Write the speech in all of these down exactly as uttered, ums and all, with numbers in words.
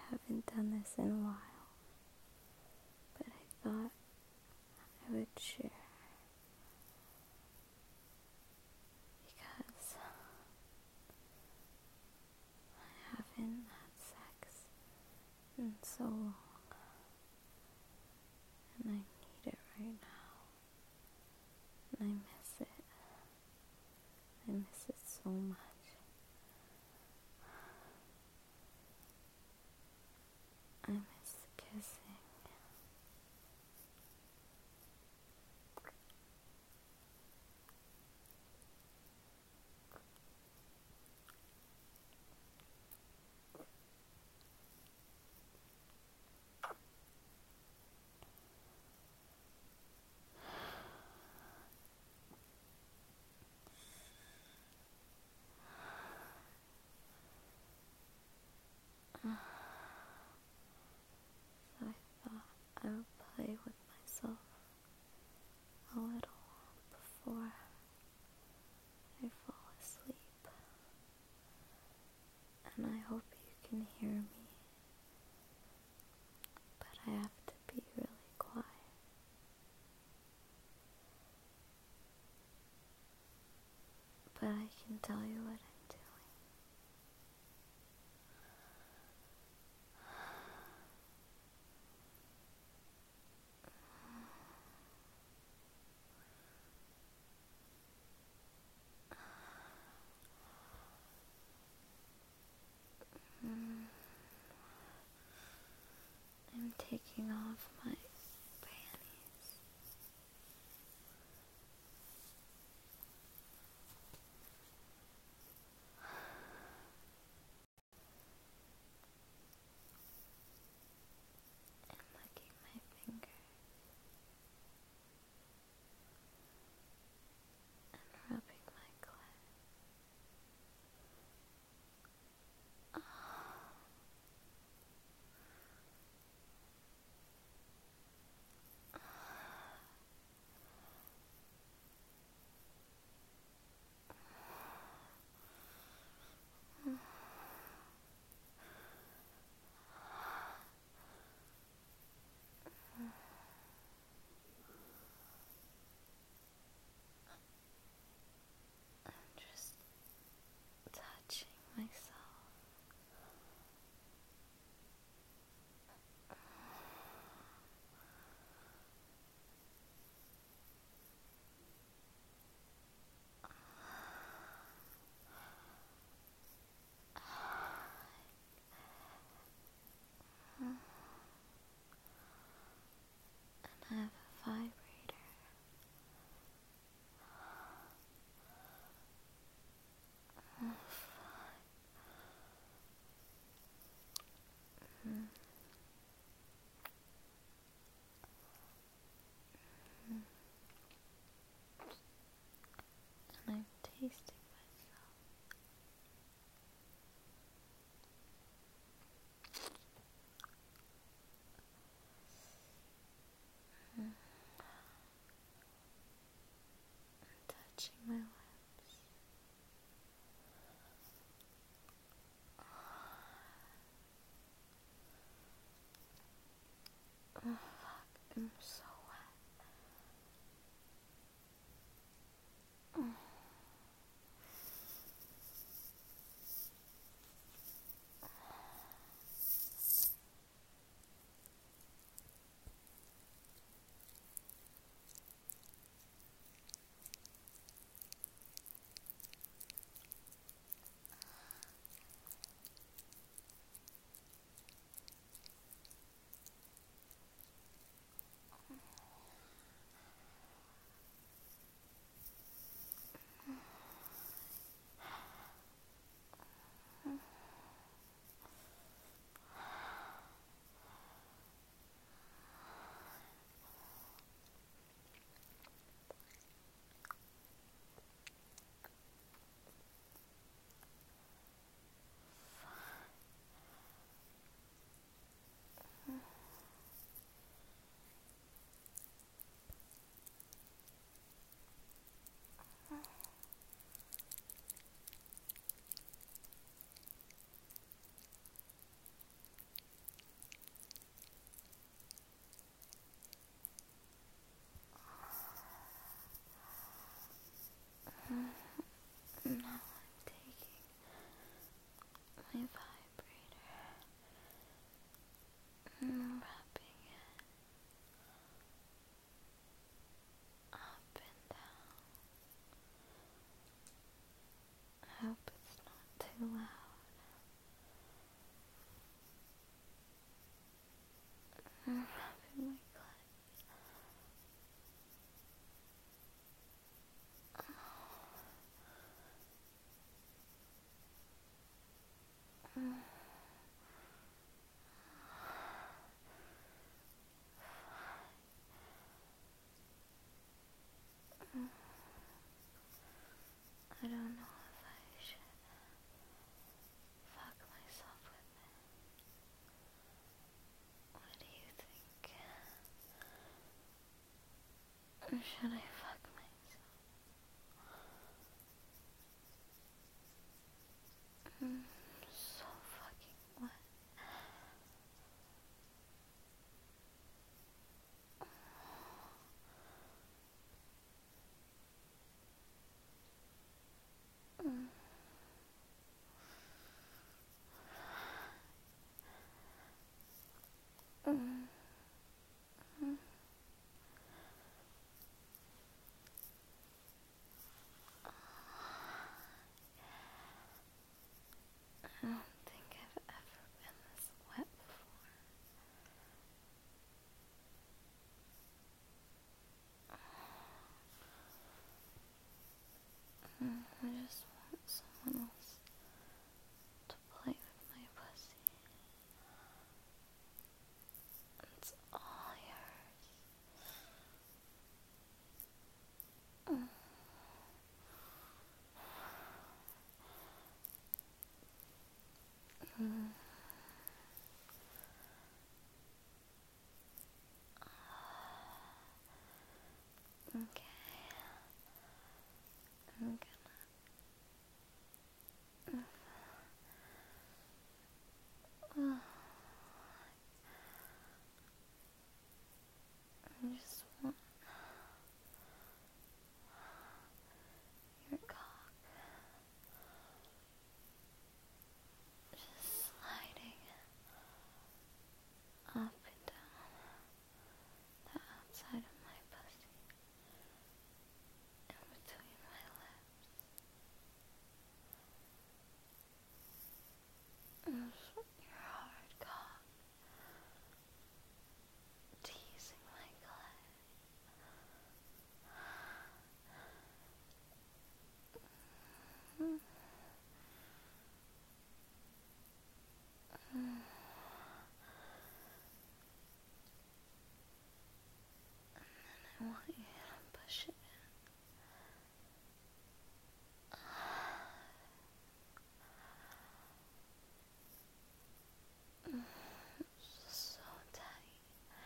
haven't done this in a while, but I thought I would share because I haven't had sex in so long, and I need it right now, and I miss it. I miss it so much. I miss kissing. So I thought I would play with myself a little before I fall asleep. And I hope you can hear me, but I have to be really quiet. But I can tell you what I'm doing. I'm taking off my panties. And licking my fingers. And rubbing my clit. I'm just touching myself. And I have a vibrator. Mm. Mm. And I'm tasting myself. Mm. I'm touching my lips. Oh fuck, I'm so wet. Mm. should I fuck myself? Mm, so fucking wet. Mm. Mm. Mm. I don't think I've ever been this wet before. Mm, I just want someone else to play with my pussy. It's all yours. Mm. Mm. Okay. I'm gonna. Mm. I just want your cock just sliding up and down the outside of my pussy and between my lips. And just want your hard cock teasing my gland. Mm. Mm. I want you to push it in. Mm. It's so tight.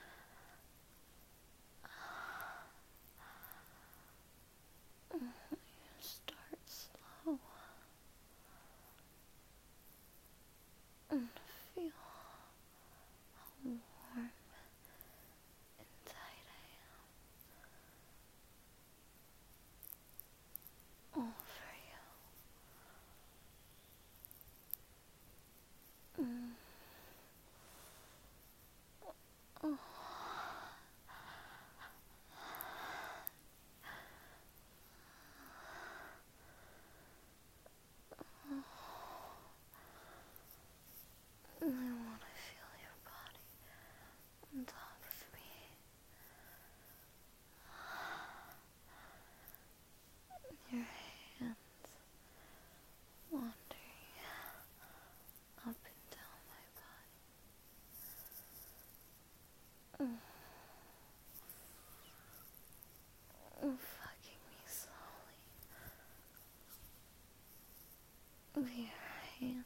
Mm. You start slow and feel how warm and tight I am. All for you. Mm. Oh. I want to feel your body on top of me. Your hands wandering up and down my body. Mm. Mm, fucking me slowly with your hands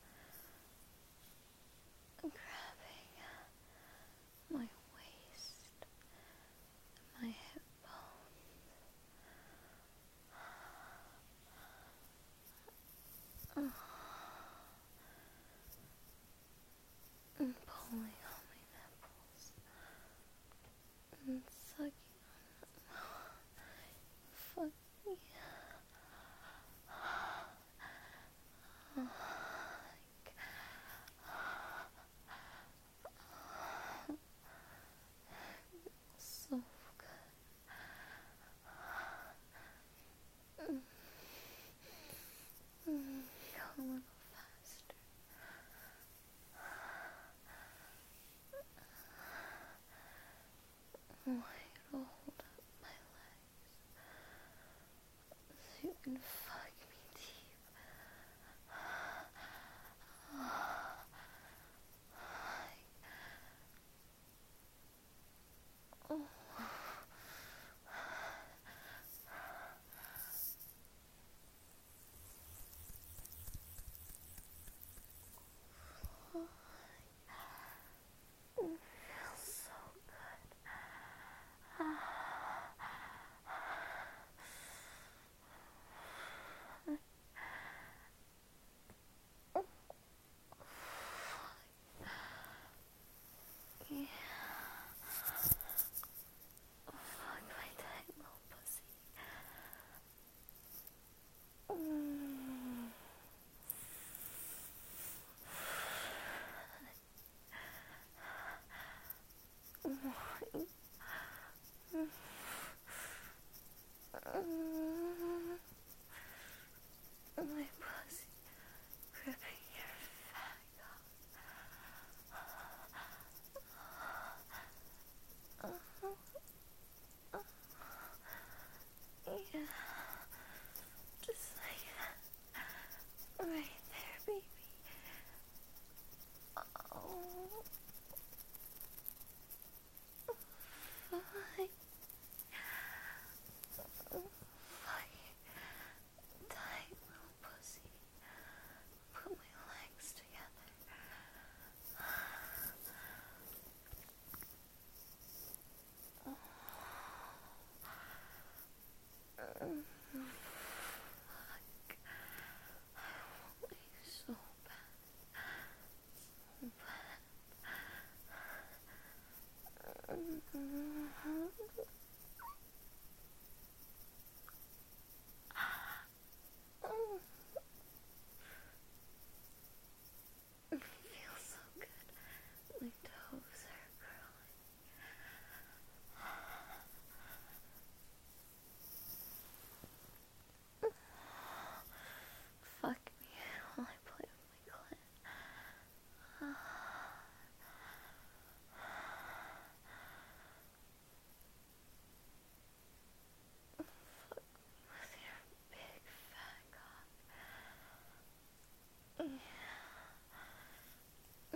grabbing my waist, my hip bones, uh, and pulling on my nipples and sucking on them. Fuck me.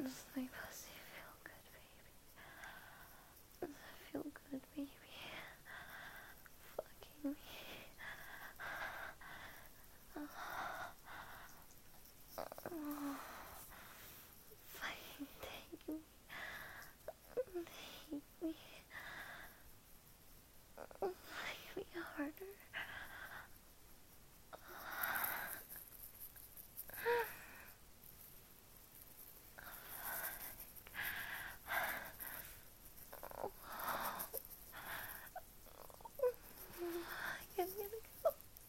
Does my pussy feel good, baby? Does it feel good, baby? Fucking me. Oh. Oh. Fucking take me. Take me. Make me harder. I'm gonna go.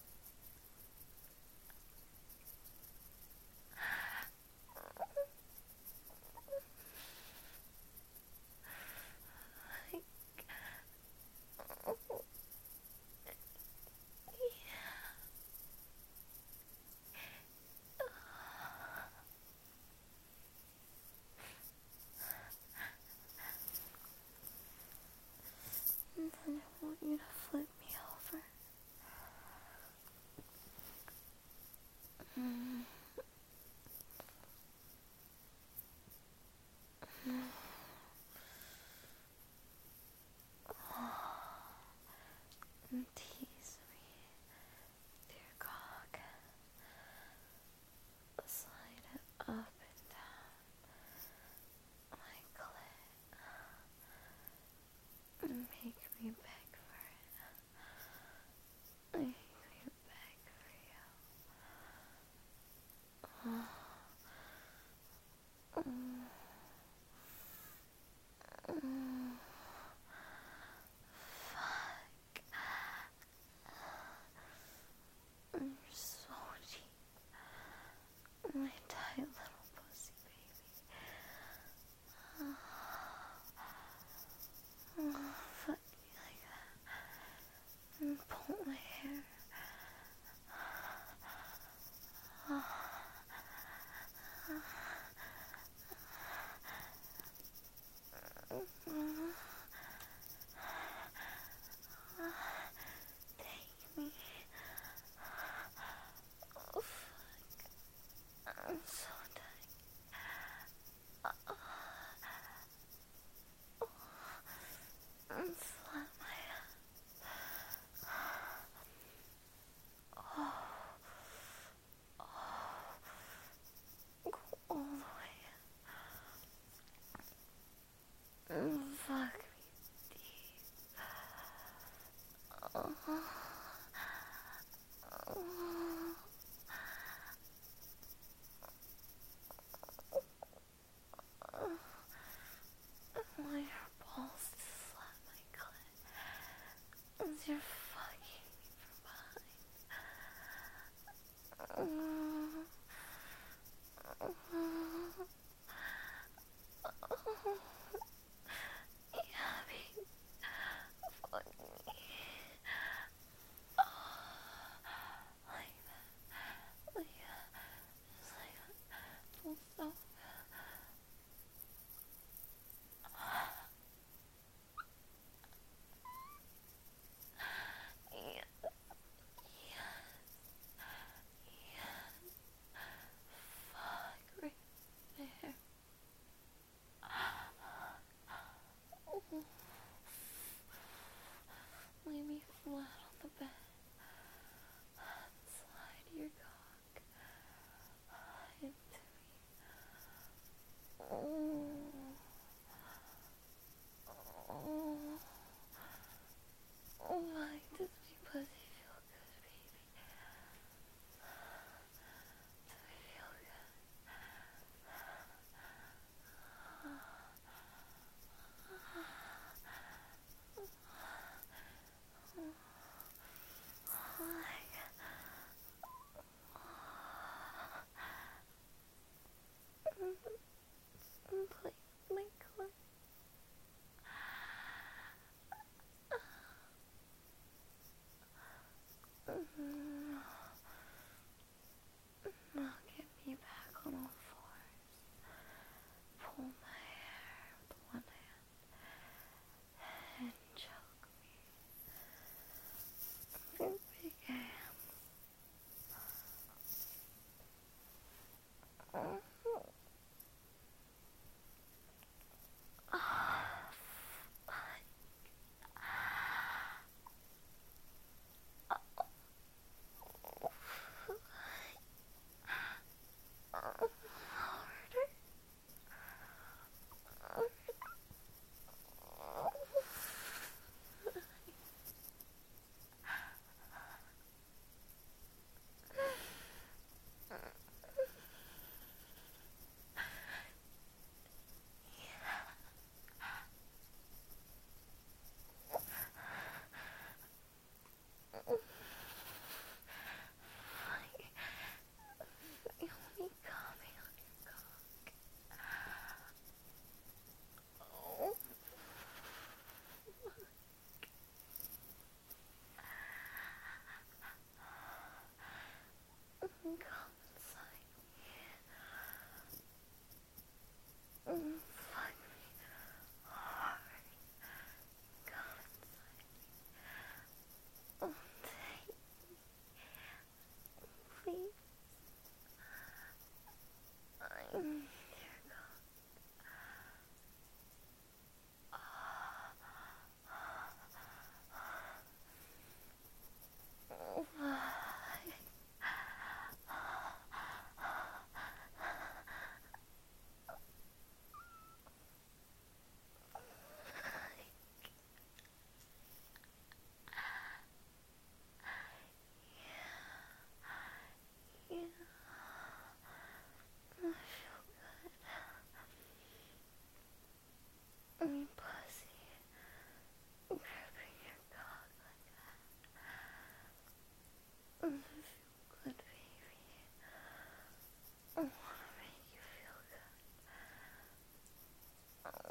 And then I want you to flip me over. Mm. Mm. Oh. And tease me, dear cock. Slide it up and down my clit. And make me beg for it. Make me beg for you. Oh. Mm. Mm. Fuck. You're so deep. My tight little pussy baby. Oh. Oh, fuck me like that. And pull my hair. Oh. Oh. Take me. Oh, fuck. I'm so tight. Oh. And slap my ass. Oh. Oh. Go all the way in. And fuck me deep. Oh. Oh. I want your balls to slap my clit as you're fucking me from behind. Yeah, baby. Fuck me. Oh, like that. Like that. Just like that. Don't stop. Yes. Yes. Yes. Fuck right there. Oh. Lay me flat on the bed. Slide your cock into me. Oh. Oh. Oh my, does my pussy feel good, baby? Does it feel good? Oh my God. Please, my clit.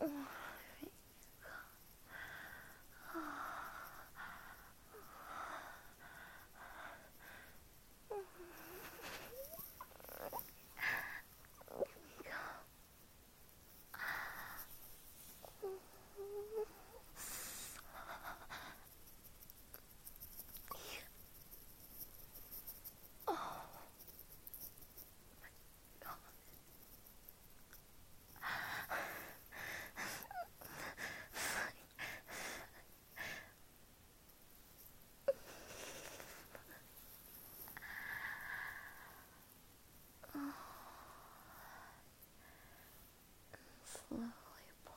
Slowly pull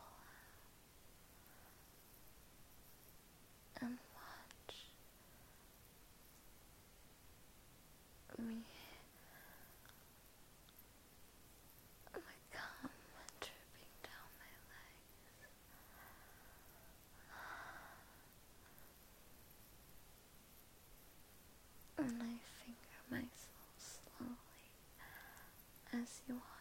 out and watch me become dripping down my legs. And I finger myself slowly as you